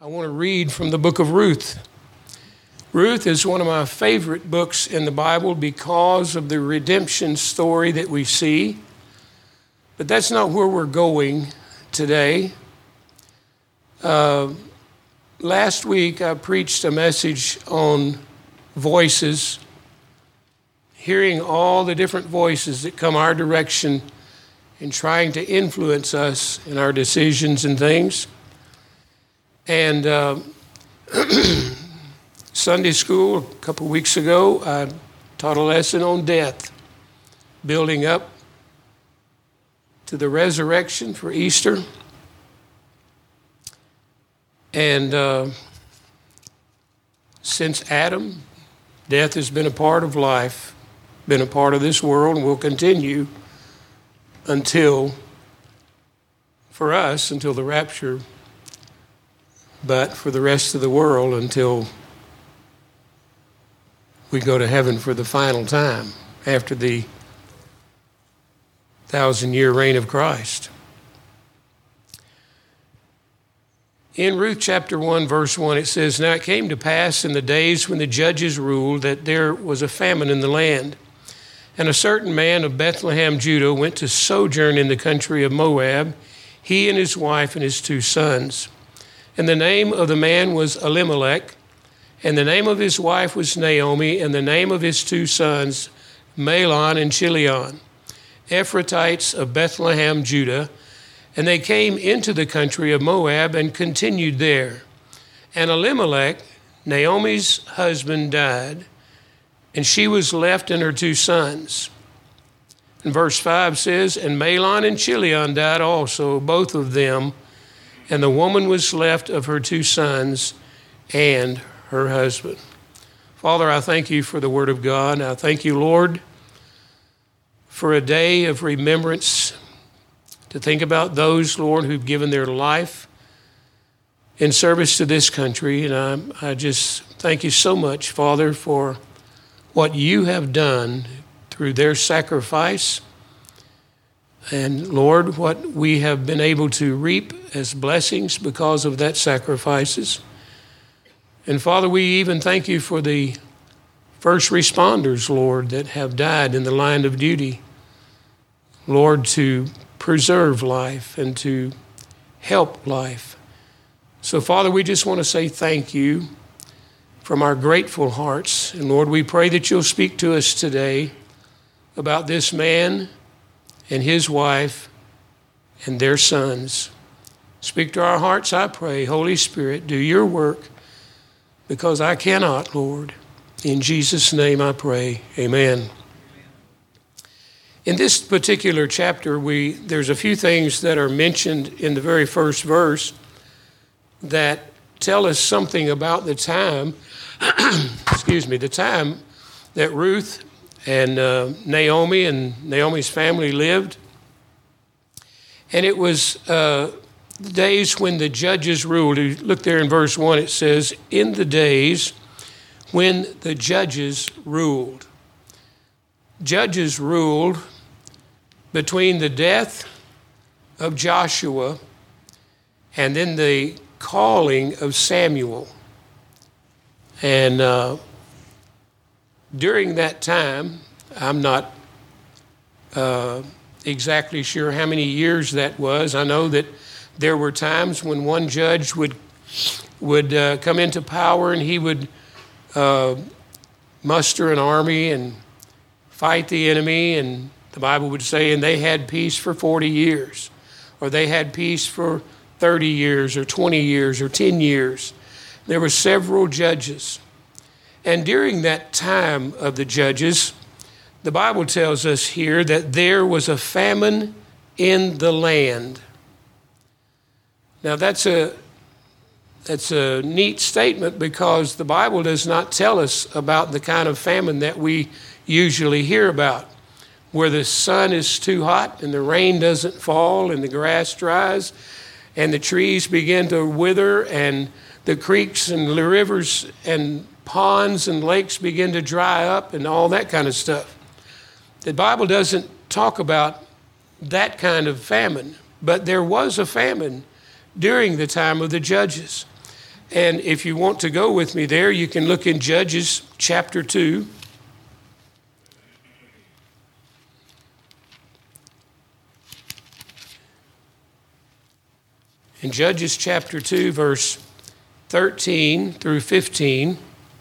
I want to read from the book of Ruth. Ruth is one of my favorite books in the Bible because of the redemption story that we see. But that's not where we're going today. Last week I preached a message on voices, hearing all the different voices that come our direction and trying to influence us in our decisions and things. And Sunday school a couple weeks ago, I taught a lesson on death, building up to the resurrection for Easter. And since Adam, death has been a part of life, been a part of this world, and will continue until the rapture, but for the rest of the world until we go to heaven for the final time after the 1,000-year reign of Christ. In Ruth chapter 1, verse 1, it says, "Now it came to pass in the days when the judges ruled that there was a famine in the land. And a certain man of Bethlehem, Judah, went to sojourn in the country of Moab, he and his wife and his 2 sons. And the name of the man was Elimelech, and the name of his wife was Naomi, and the name of his 2 sons, Mahlon and Chilion, Ephrathites of Bethlehem, Judah. And they came into the country of Moab and continued there. And Elimelech, Naomi's husband, died, and she was left and her 2 sons. And verse 5 says, And Mahlon and Chilion died also, both of them, and the woman was left of her 2 sons and her husband." Father, I thank you for the word of God. I thank you, Lord, for a day of remembrance to think about those, Lord, who've given their life in service to this country. And I just thank you so much, Father, for what you have done through their sacrifice. And Lord, what we have been able to reap as blessings because of that sacrifices. And Father, we even thank you for the first responders, Lord, that have died in the line of duty. Lord, to preserve life and to help life. So Father, we just want to say thank you from our grateful hearts. And Lord, we pray that you'll speak to us today about this man and his wife and their sons. Speak to our hearts, I pray. Holy Spirit, do your work, because I cannot, Lord. In Jesus' name I pray, amen. In this particular chapter, there's a few things that are mentioned in the very first verse that tell us something about the time, the time that Ruth and Naomi and Naomi's family lived. And it was the days when the judges ruled. You look there in verse 1, it says, "In the days when the judges ruled." Judges ruled between the death of Joshua and then the calling of Samuel. And during that time, I'm not exactly sure how many years that was. I know that there were times when one judge would come into power and he would muster an army and fight the enemy, and the Bible would say, and they had peace for 40 years, or they had peace for 30 years, or 20 years, or 10 years. There were several judges. And during that time of the judges, the Bible tells us here that there was a famine in the land. Now that's a neat statement, because the Bible does not tell us about the kind of famine that we usually hear about, where the sun is too hot and the rain doesn't fall and the grass dries and the trees begin to wither and the creeks and the rivers and ponds and lakes begin to dry up and all that kind of stuff. The Bible doesn't talk about that kind of famine, but there was a famine during the time of the judges. And if you want to go with me there, you can look in Judges chapter 2. In Judges chapter 2, verse 13 through 15.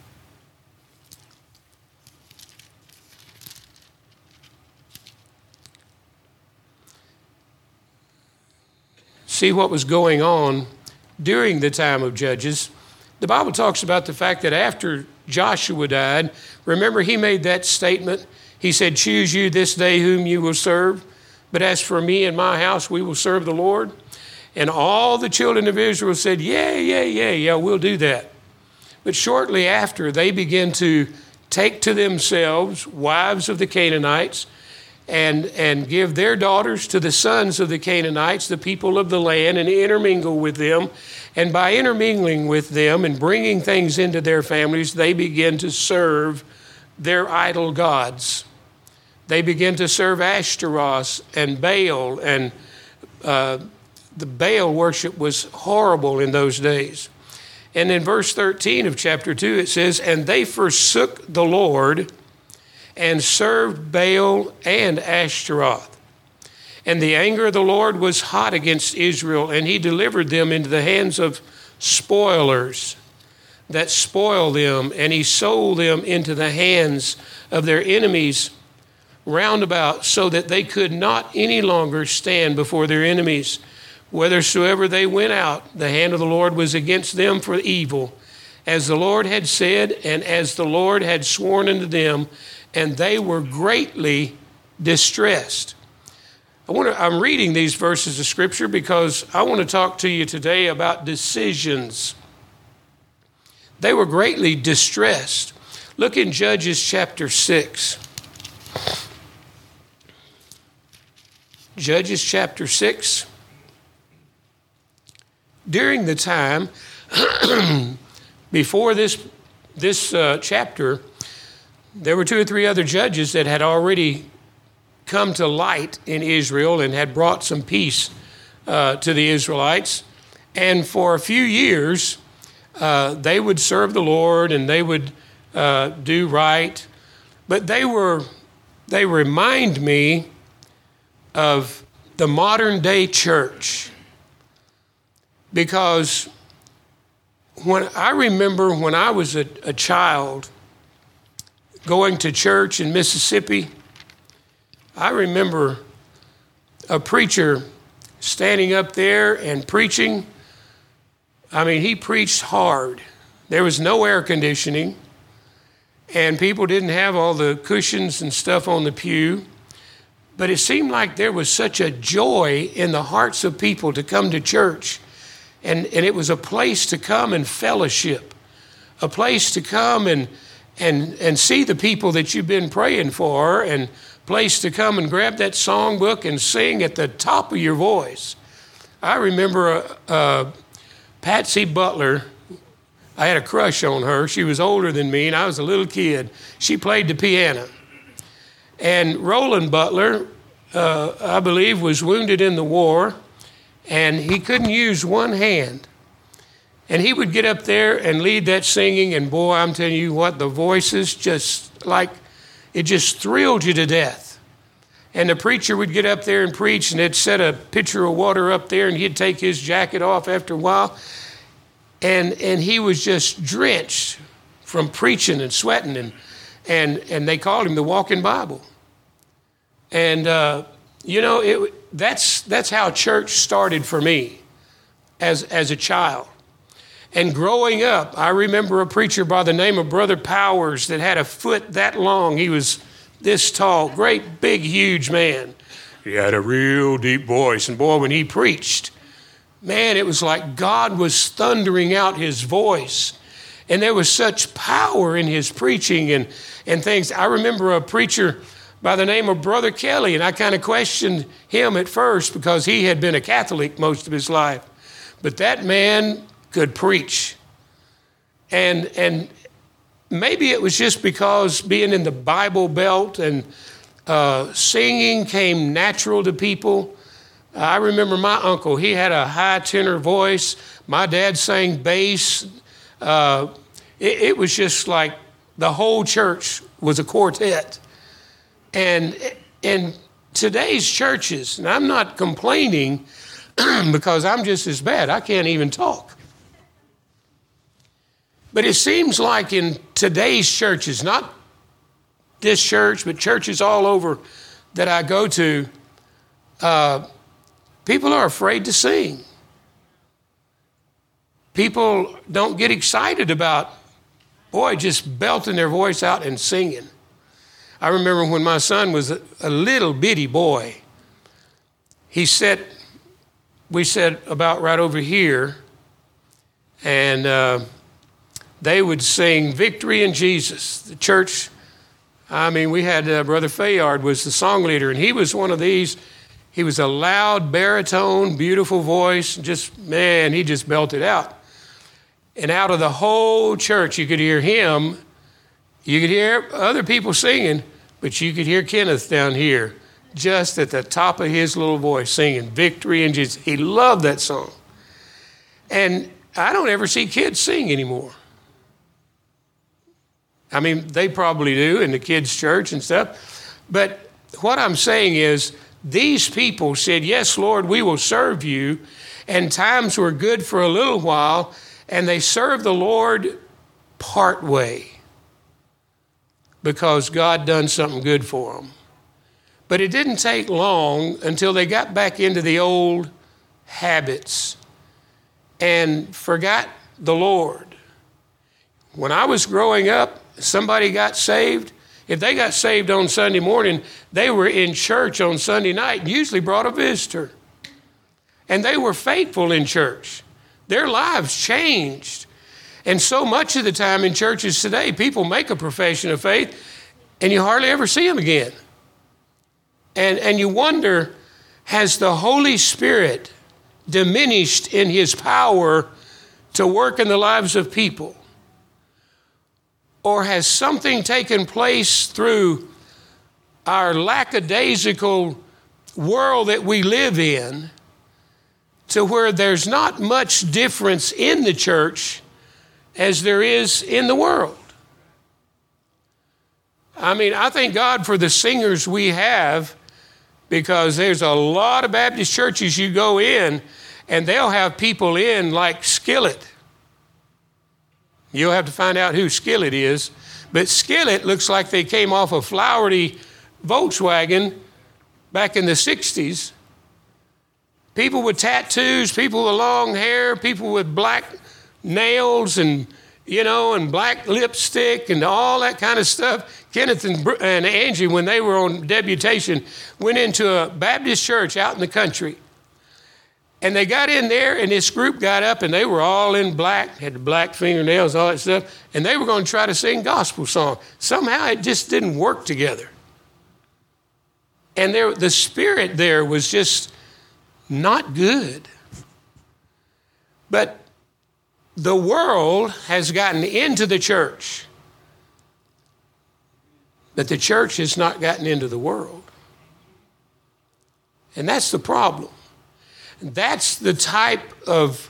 See what was going on during the time of Judges. The Bible talks about the fact that after Joshua died, remember he made that statement. He said, "Choose you this day whom you will serve. But as for me and my house, we will serve the Lord." And all the children of Israel said, yeah, we'll do that. But shortly after, they began to take to themselves wives of the Canaanites and give their daughters to the sons of the Canaanites, the people of the land, and intermingle with them. And by intermingling with them and bringing things into their families, they begin to serve their idol gods. They begin to serve Ashtaroth and Baal, and the Baal worship was horrible in those days. And in verse 13 of chapter 2, it says, "And they forsook the Lord and served Baal and Ashtaroth. And the anger of the Lord was hot against Israel, and he delivered them into the hands of spoilers that spoil them, and he sold them into the hands of their enemies round about, so that they could not any longer stand before their enemies. Whithersoever they went out, the hand of the Lord was against them for evil, as the Lord had said, and as the Lord had sworn unto them, and they were greatly distressed." I'm reading these verses of Scripture because I want to talk to you today about decisions. They were greatly distressed. Look in Judges chapter 6. Judges chapter 6. During the time before this chapter, there were 2 or 3 other judges that had already come to light in Israel and had brought some peace to the Israelites. And for a few years, they would serve the Lord and they would do right. But they remind me of the modern day church. Because I remember when I was a child going to church in Mississippi, I remember a preacher standing up there and preaching. I mean, he preached hard. There was no air conditioning, and people didn't have all the cushions and stuff on the pew. But it seemed like there was such a joy in the hearts of people to come to church. And it was a place to come and fellowship, a place to come and see the people that you've been praying for, and place to come and grab that songbook and sing at the top of your voice. I remember Patsy Butler. I had a crush on her. She was older than me, and I was a little kid. She played the piano. And Roland Butler, I believe, was wounded in the war, and he couldn't use one hand. And he would get up there and lead that singing, and boy, I'm telling you what, the voices it just thrilled you to death. And the preacher would get up there and preach, and they'd set a pitcher of water up there, and he'd take his jacket off after a while, and he was just drenched from preaching and sweating, and they called him the Walking Bible. And that's how church started for me as a child. And growing up, I remember a preacher by the name of Brother Powers that had a foot that long. He was this tall, great, big, huge man. He had a real deep voice. And boy, when he preached, man, it was like God was thundering out his voice. And there was such power in his preaching and things. I remember a preacher by the name of Brother Kelly, and I kind of questioned him at first because he had been a Catholic most of his life. But that man could preach. And maybe it was just because being in the Bible Belt and singing came natural to people. I remember my uncle, he had a high tenor voice. My dad sang bass. It was just like the whole church was a quartet. And in today's churches, and I'm not complaining because I'm just as bad. I can't even talk. But it seems like in today's churches, not this church, but churches all over that I go to, people are afraid to sing. People don't get excited about, just belting their voice out and singing. I remember when my son was a little bitty boy, we sat about right over here, and they would sing Victory in Jesus. The church, we had Brother Fayard was the song leader, and he was one of these. He was a loud baritone, beautiful voice, he just belted out. And out of the whole church, you could hear him. You could hear other people singing, but you could hear Kenneth down here, just at the top of his little voice, singing Victory in Jesus. He loved that song. And I don't ever see kids sing anymore. They probably do in the kids' church and stuff. But what I'm saying is, these people said, yes, Lord, we will serve you. And times were good for a little while, and they served the Lord part way because God done something good for them. But it didn't take long until they got back into the old habits and forgot the Lord. When I was growing up, somebody got saved. If they got saved on Sunday morning, they were in church on Sunday night and usually brought a visitor. And they were faithful in church. Their lives changed. And so much of the time in churches today, people make a profession of faith and you hardly ever see them again. And you wonder, has the Holy Spirit diminished in his power to work in the lives of people? Or has something taken place through our lackadaisical world that we live in to where there's not much difference in the church as there is in the world? I thank God for the singers we have, because there's a lot of Baptist churches you go in and they'll have people in like Skillet. You'll have to find out who Skillet is. But Skillet looks like they came off a flowery Volkswagen back in the 60s. People with tattoos, people with long hair, people with black nails and black lipstick and all that kind of stuff. Kenneth and Angie, when they were on deputation, went into a Baptist church out in the country. And they got in there, and this group got up, and they were all in black, had the black fingernails, all that stuff, and they were going to try to sing gospel song. Somehow it just didn't work together. And the spirit there was just not good. But the world has gotten into the church, but the church has not gotten into the world. And that's the problem. That's the type of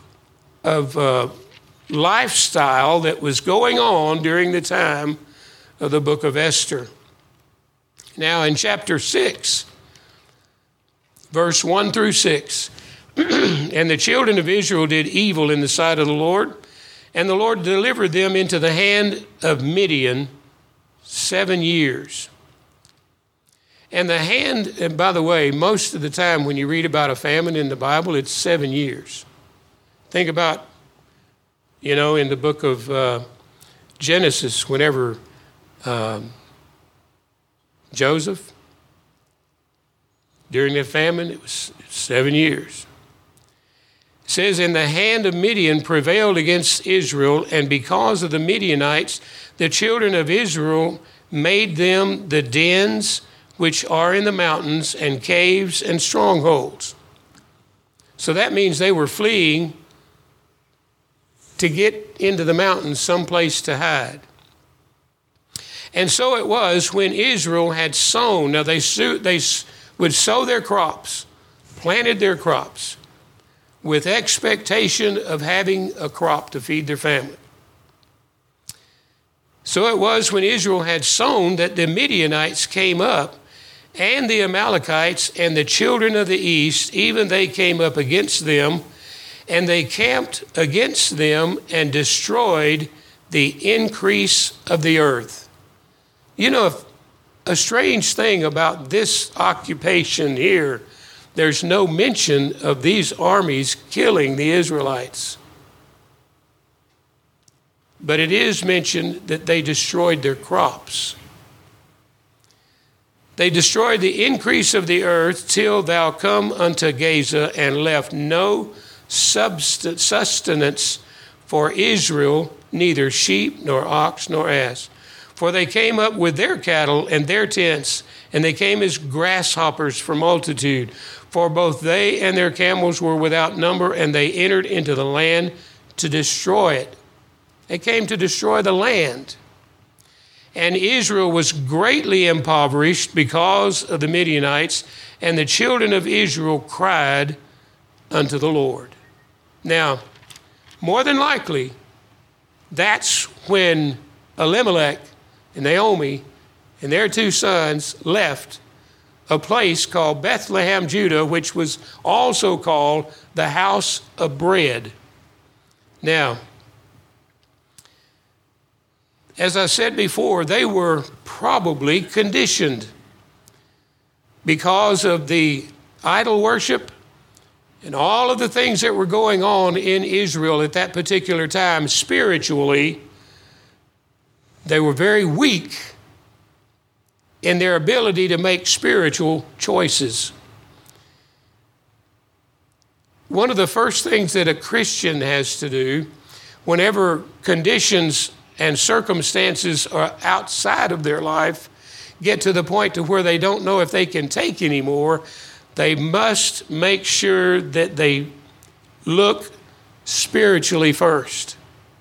lifestyle that was going on during the time of the book of Esther. Now in chapter 6, verse 1 through 6, and the children of Israel did evil in the sight of the Lord, and the Lord delivered them into the hand of Midian 7 years. And by the way, most of the time when you read about a famine in the Bible, it's 7 years. Think about, in the book of Genesis, whenever Joseph, during the famine, it was 7 years. It says, and the hand of Midian prevailed against Israel, and because of the Midianites, the children of Israel made them the dens which are in the mountains and caves and strongholds. So that means they were fleeing to get into the mountains, someplace to hide. And so it was when Israel had sown. Now they would sow their crops, planted their crops, with expectation of having a crop to feed their family. So it was when Israel had sown that the Midianites came up, and the Amalekites and the children of the east, even they came up against them, and they camped against them and destroyed the increase of the earth. You know, a strange thing about this occupation here, there's no mention of these armies killing the Israelites. But it is mentioned that they destroyed their crops. They destroyed the increase of the earth till thou come unto Gaza, and left no sustenance for Israel, neither sheep, nor ox, nor ass. For they came up with their cattle and their tents, and they came as grasshoppers for multitude. For both they and their camels were without number, and they entered into the land to destroy it. They came to destroy the land. And Israel was greatly impoverished because of the Midianites, and the children of Israel cried unto the Lord. Now, more than likely, that's when Elimelech and Naomi and their two sons left a place called Bethlehem, Judah, which was also called the house of bread. Now, as I said before, they were probably conditioned because of the idol worship and all of the things that were going on in Israel at that particular time. Spiritually, they were very weak in their ability to make spiritual choices. One of the first things that a Christian has to do whenever conditions and circumstances are outside of their life get to the point to where they don't know if they can take anymore, they must make sure that they look spiritually first.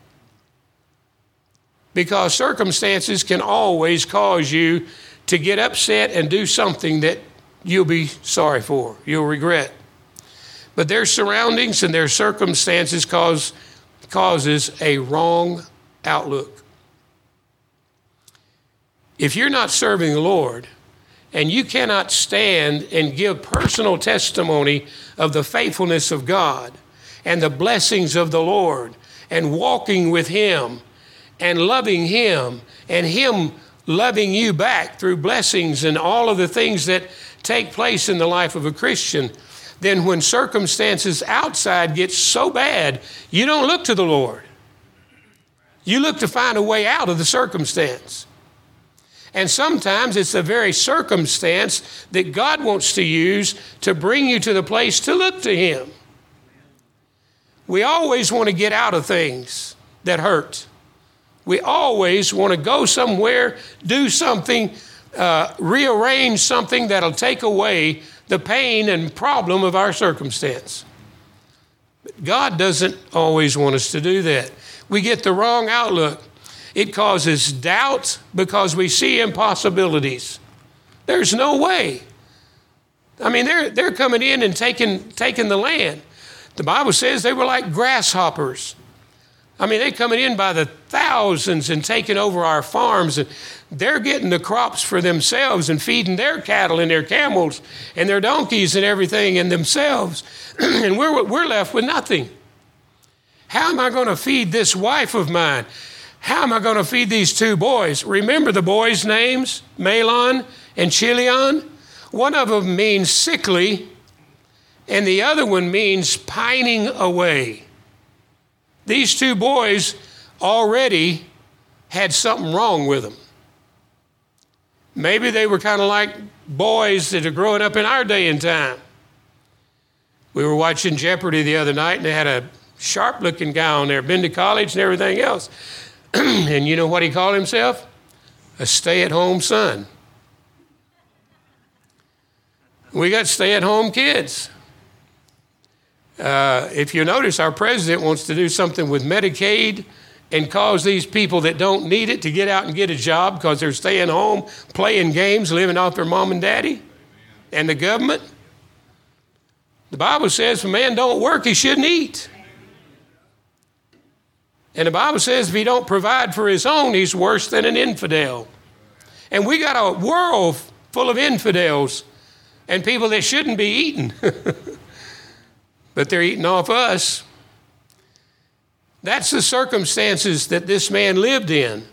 Because circumstances can always cause you to get upset and do something that you'll be sorry for, you'll regret. But their surroundings and their circumstances causes a wrong outlook. If you're not serving the Lord and you cannot stand and give personal testimony of the faithfulness of God and the blessings of the Lord and walking with Him and loving Him and Him loving you back through blessings and all of the things that take place in the life of a Christian, then when circumstances outside get so bad, you don't look to the Lord. You look to find a way out of the circumstance. And sometimes it's the very circumstance that God wants to use to bring you to the place to look to Him. We always want to get out of things that hurt. We always want to go somewhere, do something, rearrange something that'll take away the pain and problem of our circumstance. But God doesn't always want us to do that. We get the wrong outlook. It causes doubt because we see impossibilities. There's no way. I mean, they're coming in and taking the land. The Bible says they were like grasshoppers. I mean, they're coming in by the thousands and taking over our farms, and they're getting the crops for themselves and feeding their cattle and their camels and their donkeys and everything and themselves. And we're left with nothing. How am I going to feed this wife of mine? How am I going to feed these two boys? Remember the boys' names, Mahlon and Chilion? One of them means sickly, and the other one means pining away. These two boys already had something wrong with them. Maybe they were kind of like boys that are growing up in our day and time. We were watching Jeopardy the other night, and they had a sharp-looking guy on there, been to college and everything else. And you know what he called himself? A stay-at-home son. We got stay-at-home kids. If you notice, our president wants to do something with Medicaid and cause these people that don't need it to get out and get a job because they're staying home, playing games, living off their mom and daddy and the government. The Bible says if a man don't work, he shouldn't eat. And the Bible says if he don't provide for his own, he's worse than an infidel. And we got a world full of infidels and people that shouldn't be eating. But they're eating off us. That's the circumstances that this man lived in.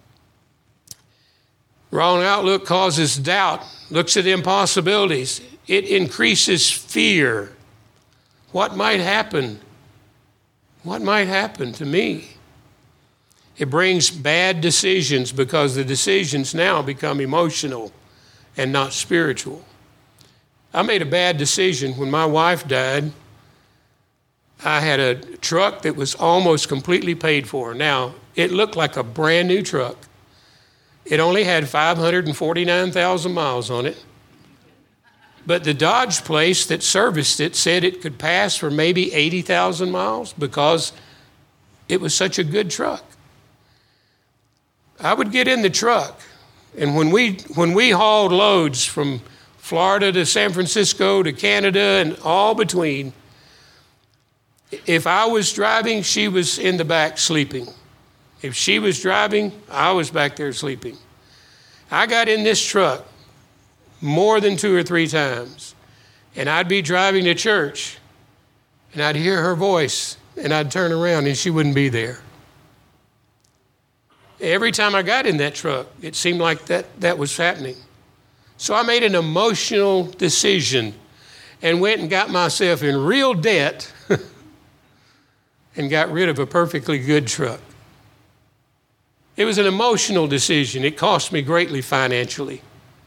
Wrong outlook causes doubt, looks at impossibilities. It increases fear. What might happen? What might happen to me? It brings bad decisions because the decisions now become emotional and not spiritual. I made a bad decision when my wife died. I had a truck that was almost completely paid for. Now, it looked like a brand new truck. It only had 549,000 miles on it. But the Dodge place that serviced it said it could pass for maybe 80,000 miles because it was such a good truck. I would get in the truck, and when we hauled loads from Florida to San Francisco to Canada and all between, if I was driving, she was in the back sleeping. If she was driving, I was back there sleeping. I got in this truck more than 2 or 3 times, and I'd be driving to church, and I'd hear her voice, and I'd turn around, and she wouldn't be there. Every time I got in that truck, it seemed like that was happening. So I made an emotional decision and went and got myself in real debt and got rid of a perfectly good truck. It was an emotional decision. It cost me greatly financially.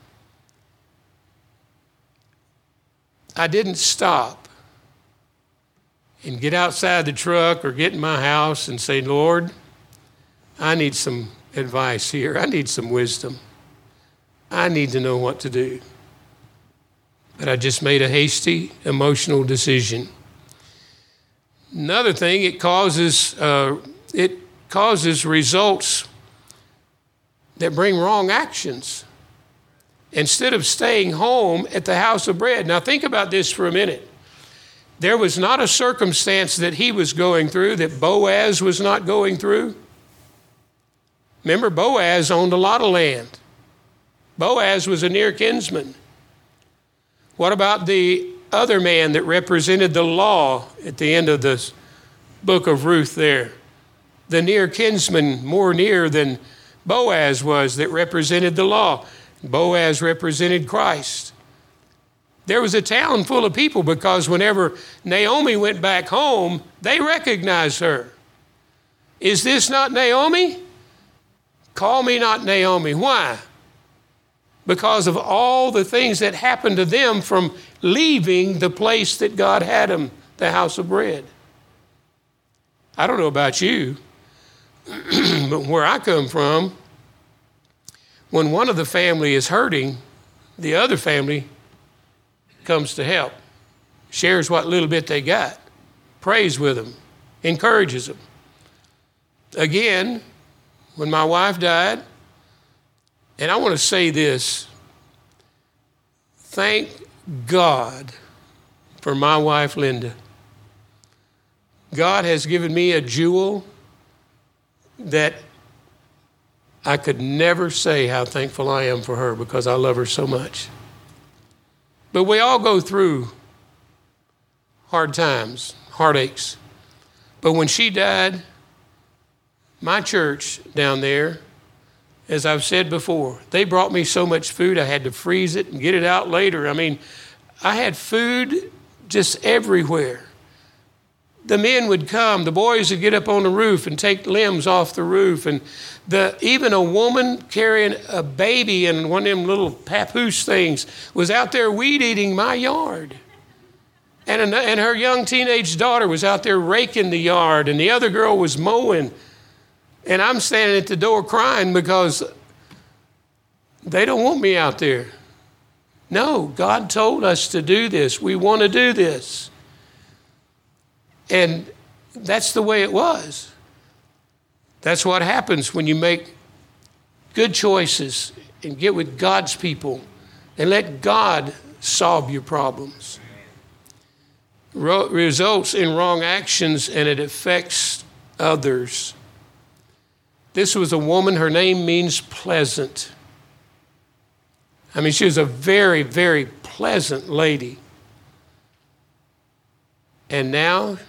I didn't stop and get outside the truck or get in my house and say, Lord, I need some advice here. I need some wisdom. I need to know what to do. But I just made a hasty, emotional decision. Another thing, it causes results that bring wrong actions. Instead of staying home at the house of bread. Now think about this for a minute. There was not a circumstance that he was going through that Boaz was not going through. Remember, Boaz owned a lot of land. Boaz was a near kinsman. What about the other man that represented the law at the end of the book of Ruth there? The near kinsman, more near than Boaz was, that represented the law. Boaz represented Christ. There was a town full of people because whenever Naomi went back home, they recognized her. Is this not Naomi? Call me not Naomi. Why? Because of all the things that happened to them from leaving the place that God had them, the house of bread. I don't know about you, but where I come from, when one of the family is hurting, the other family comes to help, shares what little bit they got, prays with them, encourages them. Again, when my wife died, and I want to say this, thank God for my wife, Linda. God has given me a jewel that I could never say how thankful I am for her because I love her so much. But we all go through hard times, heartaches. But when she died, my church down there, as I've said before, they brought me so much food I had to freeze it and get it out later. I mean, I had food just everywhere. The men would come, the boys would get up on the roof and take limbs off the roof. And even a woman carrying a baby in one of them little papoose things was out there weed eating my yard. And her young teenage daughter was out there raking the yard, and the other girl was mowing. And I'm standing at the door crying because they don't want me out there. No, God told us to do this. We want to do this. And that's the way it was. That's what happens when you make good choices and get with God's people and let God solve your problems. Results in wrong actions, and it affects others. This was a woman, her name means pleasant. I mean, she was a very, very pleasant lady. And now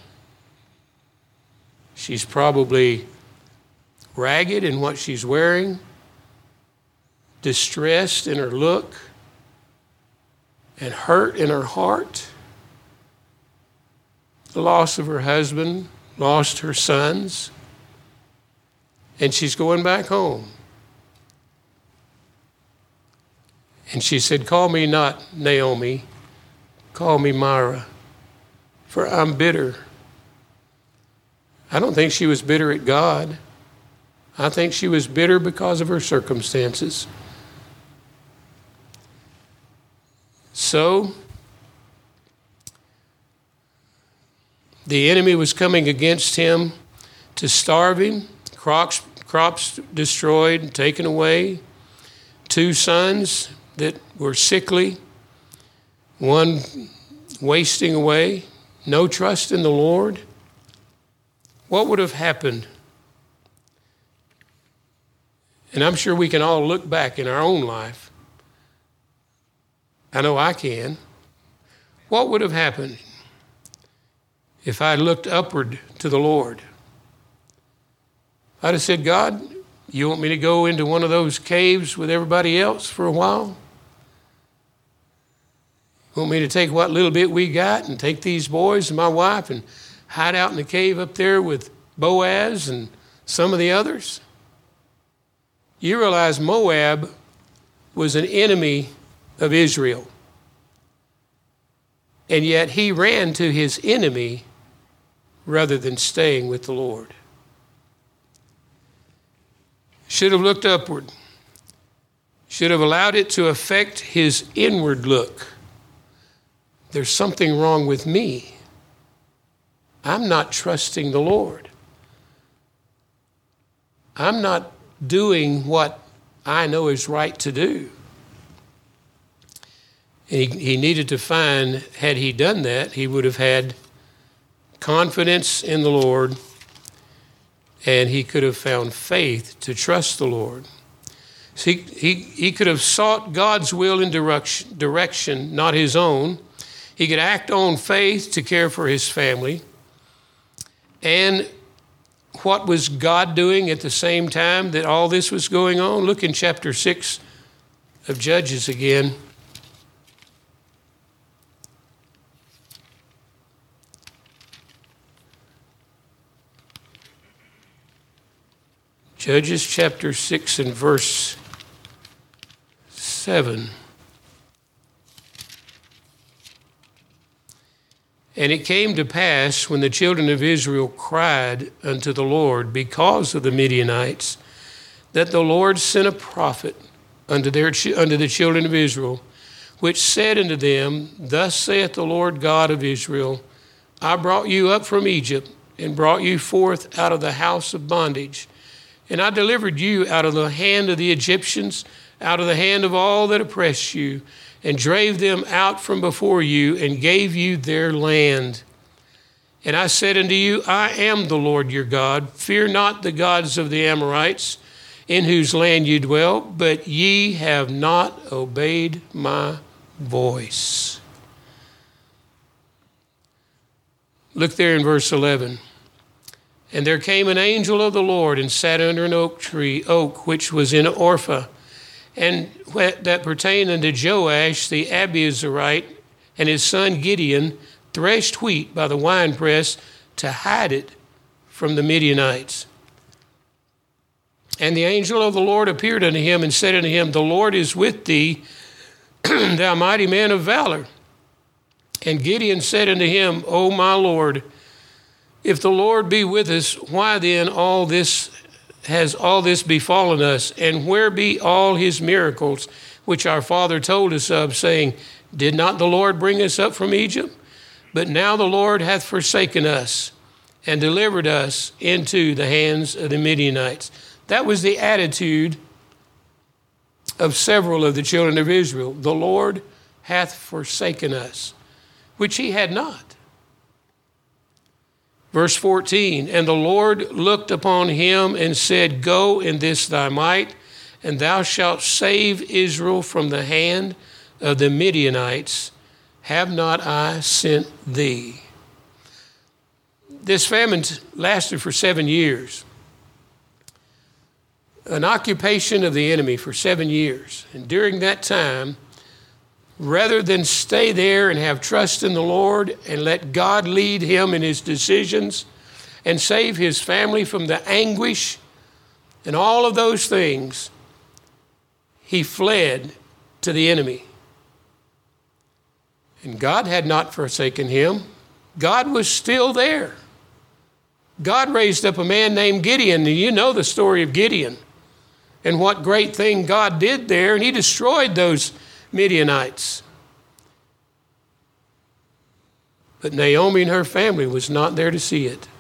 she's probably ragged in what she's wearing, distressed in her look, and hurt in her heart. The loss of her husband, lost her sons, and she's going back home. And she said, "Call me not Naomi, call me Mara, for I'm bitter." I don't think she was bitter at God. I think she was bitter because of her circumstances. So, the enemy was coming against him to starve him, crops destroyed, taken away, 2 sons that were sickly, 1 wasting away, no trust in the Lord. What would have happened? And I'm sure we can all look back in our own life. I know I can. What would have happened if I looked upward to the Lord? I'd have said, "God, you want me to go into one of those caves with everybody else for a while? You want me to take what little bit we got and take these boys and my wife and hide out in the cave up there with Boaz and some of the others?" You realize Moab was an enemy of Israel. And yet he ran to his enemy rather than staying with the Lord. Should have looked upward. Should have allowed it to affect his inward look. There's something wrong with me. I'm not trusting the Lord. I'm not doing what I know is right to do. And he needed to find, had he done that, he would have had confidence in the Lord, and he could have found faith to trust the Lord. So he could have sought God's will and direction, not his own. He could act on faith to care for his family. And what was God doing at the same time that all this was going on? Look in chapter 6 of Judges again. Judges chapter 6 and verse 7. And it came to pass when the children of Israel cried unto the Lord because of the Midianites, that the Lord sent a prophet unto the children of Israel, which said unto them, Thus saith the Lord God of Israel, I brought you up from Egypt, and brought you forth out of the house of bondage. And I delivered you out of the hand of the Egyptians, out of the hand of all that oppressed you, and drave them out from before you, and gave you their land. And I said unto you, I am the Lord your God. Fear not the gods of the Amorites, in whose land you dwell, but ye have not obeyed my voice. Look there in verse 11. And there came an angel of the Lord and sat under an oak which was in Orpha, and that pertained unto Joash the Abiezrite, and his son Gideon threshed wheat by the winepress to hide it from the Midianites. And the angel of the Lord appeared unto him and said unto him, The Lord is with thee, thou mighty man of valor. And Gideon said unto him, O my Lord, if the Lord be with us, why then has all this befallen us? And where be all his miracles, which our father told us of, saying, Did not the Lord bring us up from Egypt? But now the Lord hath forsaken us, and delivered us into the hands of the Midianites. That was the attitude of several of the children of Israel. The Lord hath forsaken us, which he had not. Verse 14, and the Lord looked upon him and said, go in this thy might, and thou shalt save Israel from the hand of the Midianites. Have not I sent thee? This famine lasted for 7 years. An occupation of the enemy for 7 years. And during that time, rather than stay there and have trust in the Lord and let God lead him in his decisions and save his family from the anguish and all of those things, he fled to the enemy. And God had not forsaken him. God was still there. God raised up a man named Gideon, and you know the story of Gideon and what great thing God did there, and he destroyed those Midianites. But Naomi and her family was not there to see it.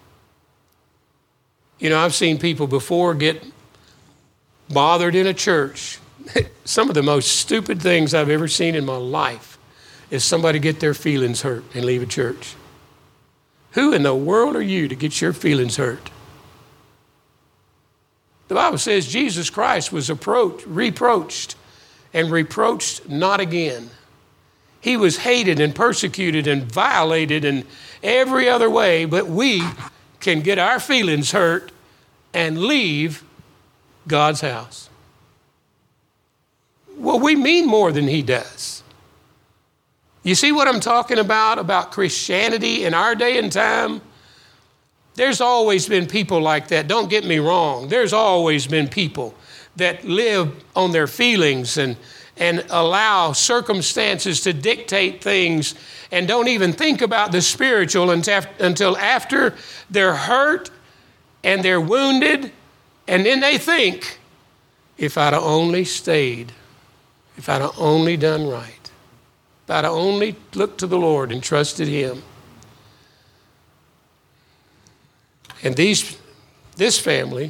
You know, I've seen people before get bothered in a church. Some of the most stupid things I've ever seen in my life is somebody get their feelings hurt and leave a church. Who in the world are you to get your feelings hurt? The Bible says Jesus Christ was reproached and reproached not again. He was hated and persecuted and violated in every other way, but we can get our feelings hurt and leave God's house. Well, we mean more than he does. You see what I'm talking about Christianity in our day and time? There's always been people like that. Don't get me wrong. There's always been people that live on their feelings and allow circumstances to dictate things and don't even think about the spiritual until after they're hurt and they're wounded, and then they think, if I'd have only stayed, if I'd have only done right, if I'd have only looked to the Lord and trusted him. And this family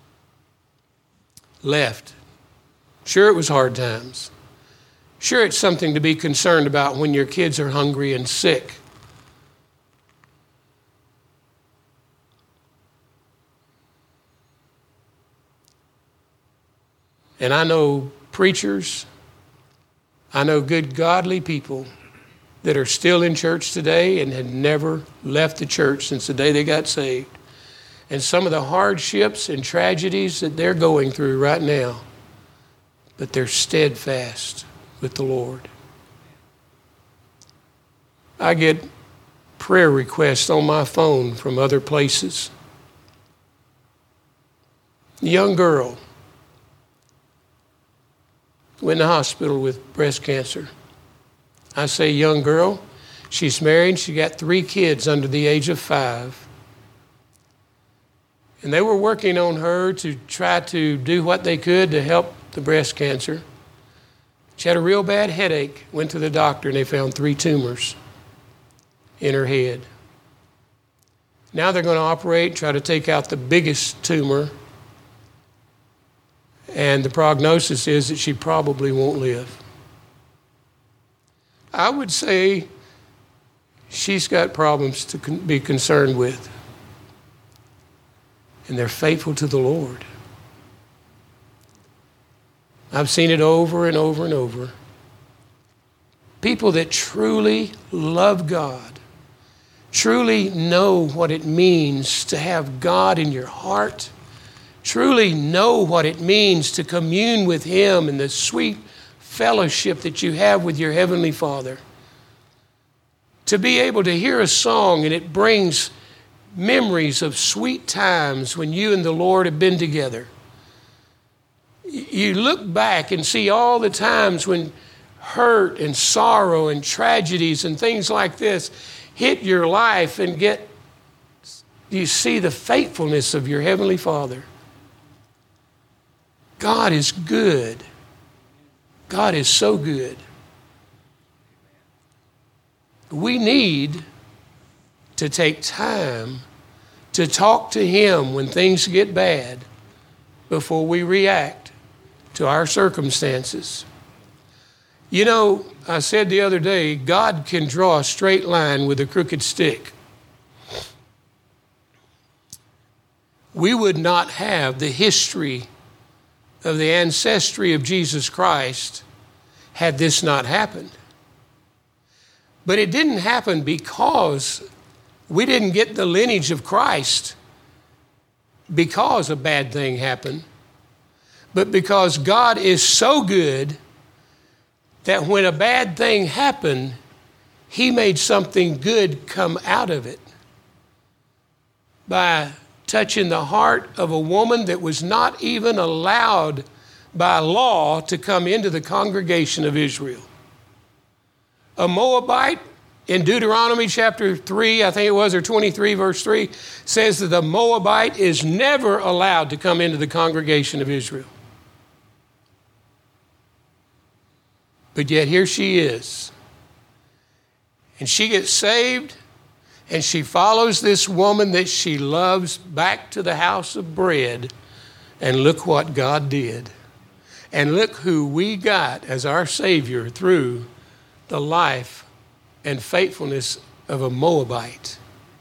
left. Sure, it was hard times. Sure, it's something to be concerned about when your kids are hungry and sick. And I know preachers, I know good godly people that are still in church today and had never left the church since the day they got saved. And some of the hardships and tragedies that they're going through right now, but they're steadfast with the Lord. I get prayer requests on my phone from other places. A young girl went in the hospital with breast cancer. I say young girl, she's married, she got 3 kids under the age of 5. And they were working on her to try to do what they could to help the breast cancer. She had a real bad headache, went to the doctor, and they found 3 tumors in her head. Now they're going to operate, try to take out the biggest tumor, and the prognosis is that she probably won't live. I would say she's got problems to be concerned with. And they're faithful to the Lord. I've seen it over and over and over. People that truly love God, truly know what it means to have God in your heart, truly know what it means to commune with him in the sweet fellowship that you have with your Heavenly Father. To be able to hear a song and it brings memories of sweet times when you and the Lord have been together. You look back and see all the times when hurt and sorrow and tragedies and things like this hit your life and you see the faithfulness of your Heavenly Father. God is good. God is so good. We need to take time to talk to him when things get bad before we react to our circumstances. You know, I said the other day, God can draw a straight line with a crooked stick. we would not have the history of the ancestry of Jesus Christ had this not happened. But it didn't happen because we didn't get the lineage of Christ because a bad thing happened, but because God is so good that when a bad thing happened, he made something good come out of it by touching the heart of a woman that was not even allowed by law to come into the congregation of Israel. A Moabite, in Deuteronomy chapter 3, I think it was, or 23 verse 3, says that the Moabite is never allowed to come into the congregation of Israel. But yet here she is. And she gets saved, and she follows this woman that she loves back to the house of bread. And look what God did. And look who we got as our Savior through the life and faithfulness of a Moabite.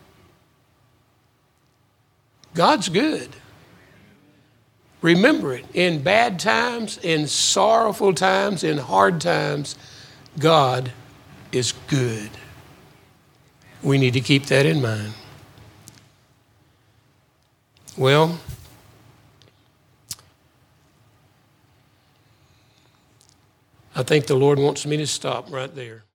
God's good. Remember it. In bad times, in sorrowful times, in hard times, God is good. We need to keep that in mind. Well, I think the Lord wants me to stop right there.